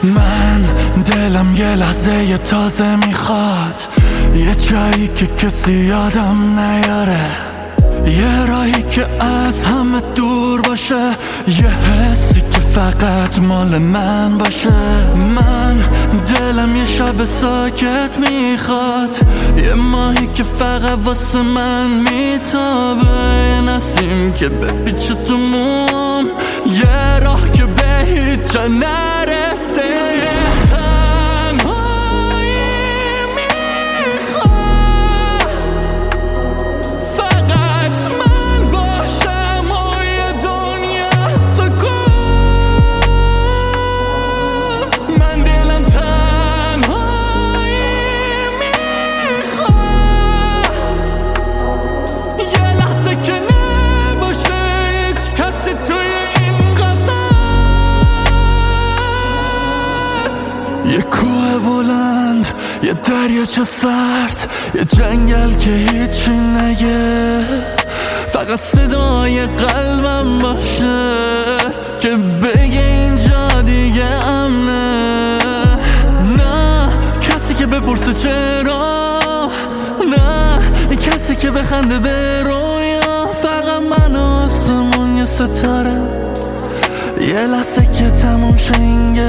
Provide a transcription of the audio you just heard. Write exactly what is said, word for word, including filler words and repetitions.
من دلم یه لحظه یه تازه میخواد، یه جایی که کسی یادم نیاره، یه راهی که از همه دور باشه، یه حسی که فقط مال من باشه. من دلم یه شب ساکت میخواد، یه ماهی که فقط واسه من میتابه، یه نسیم که بپیچه تو موم، یه راه که به هیچ جا نرسه. یه کوه بلند، یه دریاچه سرد، یه جنگل که هیچی نگه، فقط صدای قلبم باشه که بگه اینجا دیگه امنه. نه کسی که بپرسه چرا، نه کسی که بخنده به رویا، فقط من و آسمون یه ستاره، یه لحظه که تموم شه این